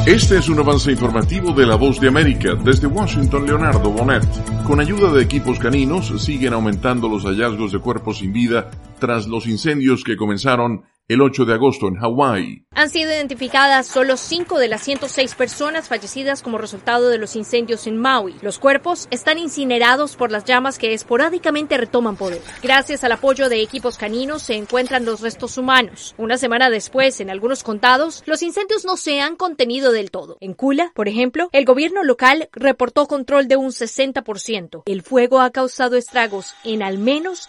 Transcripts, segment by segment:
Este es un avance informativo de La Voz de América. Desde Washington, Leonardo Bonet. Con ayuda de equipos caninos, siguen aumentando los hallazgos de cuerpos sin vida tras los incendios que comenzaron el 8 de agosto en Hawái. Han sido identificadas solo 5 de las 106 personas fallecidas como resultado de los incendios en Maui. Los cuerpos están incinerados por las llamas que esporádicamente retoman poder. Gracias al apoyo de equipos caninos se encuentran los restos humanos. Una semana después, en algunos condados, los incendios no se han contenido del todo. En Kula, por ejemplo, el gobierno local reportó control de un 60%. El fuego ha causado estragos en al menos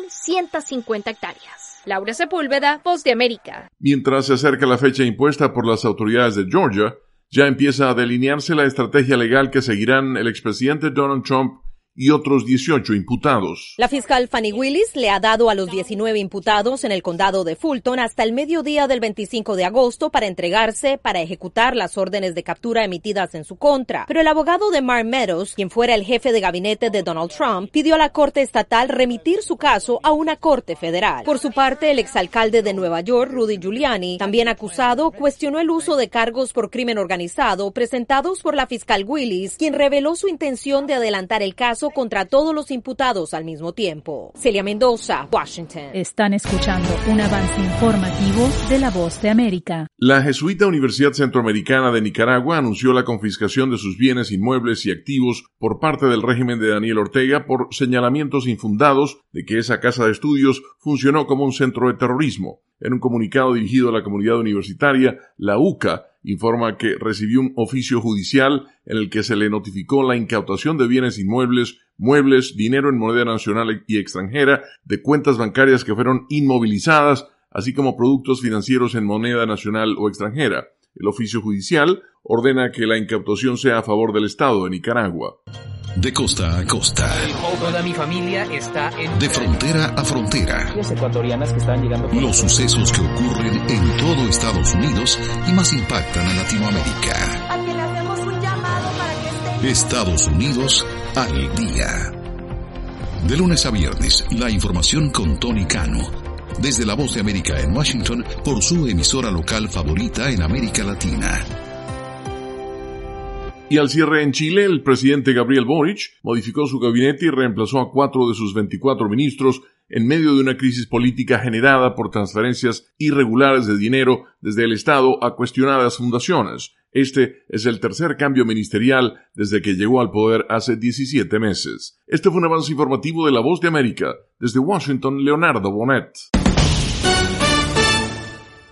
1.150 hectáreas. Laura Sepúlveda, Voz de América. Mientras se acerca la fecha impuesta por las autoridades de Georgia, ya empieza a delinearse la estrategia legal que seguirán el expresidente Donald Trump y otros 18 imputados. La fiscal Fani Willis le ha dado a los 19 imputados en el condado de Fulton hasta el mediodía del 25 de agosto para entregarse para ejecutar las órdenes de captura emitidas en su contra. Pero el abogado de Mark Meadows, quien fuera el jefe de gabinete de Donald Trump, pidió a la corte estatal remitir su caso a una corte federal. Por su parte, el exalcalde de Nueva York, Rudy Giuliani, también acusado, cuestionó el uso de cargos por crimen organizado presentados por la fiscal Willis, quien reveló su intención de adelantar el caso contra todos los imputados al mismo tiempo. Celia Mendoza, Washington. Están escuchando un avance informativo de La Voz de América. La jesuita Universidad Centroamericana de Nicaragua anunció la confiscación de sus bienes inmuebles y activos por parte del régimen de Daniel Ortega por señalamientos infundados de que esa casa de estudios funcionó como un centro de terrorismo. En un comunicado dirigido a la comunidad universitaria, la UCA informa que recibió un oficio judicial en el que se le notificó la incautación de bienes inmuebles, muebles, dinero en moneda nacional y extranjera, de cuentas bancarias que fueron inmovilizadas, así como productos financieros en moneda nacional o extranjera. El oficio judicial ordena que la incautación sea a favor del Estado de Nicaragua. De costa a costa. Toda mi familia está en... De frontera a frontera. Ecuatorianas que están llegando... Los sucesos que ocurren en todo Estados Unidos y más impactan a Latinoamérica. A quien le hacemos un llamado para que esté... Estados Unidos al día. De lunes a viernes, la información con Tony Cano. Desde La Voz de América en Washington, por su emisora local favorita en América Latina. Y al cierre en Chile, el presidente Gabriel Boric modificó su gabinete y reemplazó a 4 de sus 24 ministros en medio de una crisis política generada por transferencias irregulares de dinero desde el Estado a cuestionadas fundaciones. Este es el tercer cambio ministerial desde que llegó al poder hace 17 meses. Este fue un avance informativo de La Voz de América. Desde Washington, Leonardo Bonet.